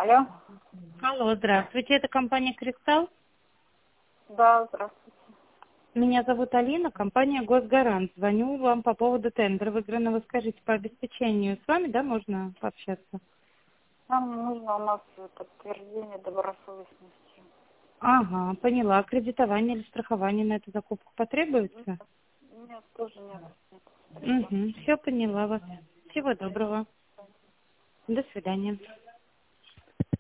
Алло? Алло, здравствуйте, это компания «Кристалл». Да, здравствуйте. Меня зовут Алина, компания «Госгарант». Звоню вам по поводу тендера выигранного. Скажите, по обеспечению с вами, да, можно пообщаться? Нам нужно у нас подтверждение добросовестности. Ага, поняла. Кредитование или страхование на эту закупку потребуется? Нет, тоже нет. Нет, спасибо. Угу, все поняла вас. Всего доброго. До свидания.